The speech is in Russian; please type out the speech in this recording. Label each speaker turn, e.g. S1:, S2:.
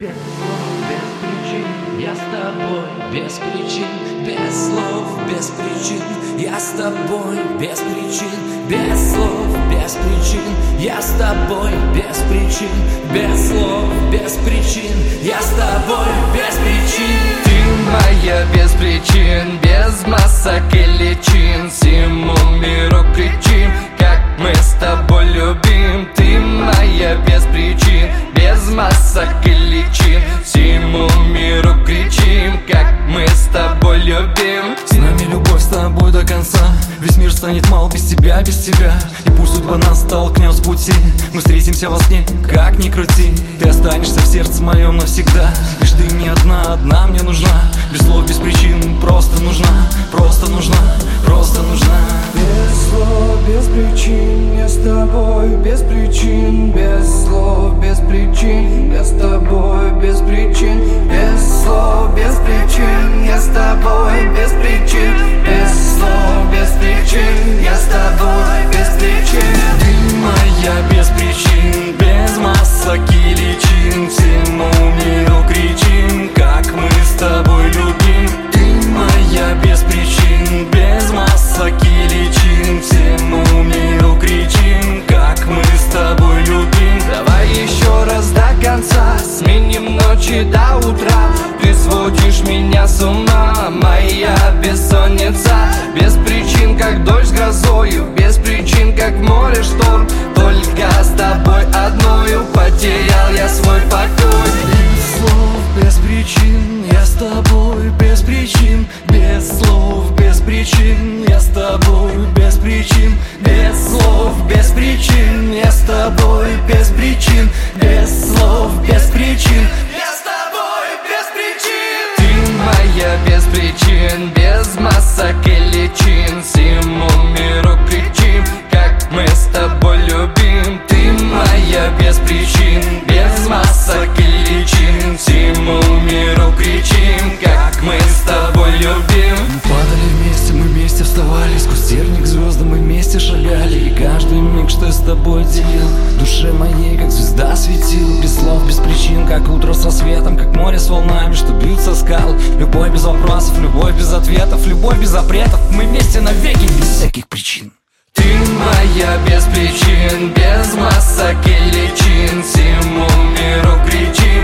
S1: Без слов, без причин, я с тобой, без причин, без слов, без причин, я с тобой, без причин, без слов, без причин, я с тобой, без причин, без слов, без причин, я с тобой, без причин.
S2: Ты моя без причин, без масок и личин, всему миру кричим, как мы с тобой любим. Ты моя без причин, без масок и личин, всему миру кричим, как мы с тобой любим.
S3: С нами любовь, с тобой до конца. Весь мир станет мал без тебя, без тебя. И пусть судьба нас столкнет с пути, мы встретимся во сне, как ни крути. Ты останешься в сердце моем навсегда. Лишь ты не одна, одна мне нужна. Без слов, без причин, просто нужна, просто нужна, просто нужна.
S4: Без слов, без причин, я с тобой, без причин, без слов, без причин, я с тобой, без причин, без слов, без причин, я с тобой, без причин, без слов, без причин, я с тобой, без причин.
S3: Ты моя без причин, без масок и личин, всему миру кричим, как мы с тобой любим. Ты моя без причин, без масок и личин, всему миру кричим, как мы с тобой любим.
S2: Давай еще раз до конца, сменим ночи до утра. Ты сводишь меня с ума, моя бессонница. Без причин, как дождь с грозою, без причин, как в море шторм. Только с тобой одною потерял я свой покой.
S3: Без слов, без причин, я с тобой, без причин, без слов, без причин, я с тобой, без причин, без слов, без причин, я с тобой, без причин, без слов, без причин, я с тобой, без причин.
S2: Ты моя без причин, без масок и личин, всему миру кричим, как мы с тобой любим. Ты моя без причин, без масок и личин, всему миру кричим, как мы с тобой любим.
S3: Падали вместе, мы вместе вставали, сквозь терник к звездам мы вместе шагали. И каждый миг, что я с тобой делил, в душе моей, как звезда светил. Без слов, без причин, как утро с рассветом, как море с волнами, что бьются скалы. Любовь без вопросов, любовь без ответов, любовь без запретов. Мы вместе навеки, без всяких причин.
S2: Ты моя без причин, без масок и личин, всему миру кричим,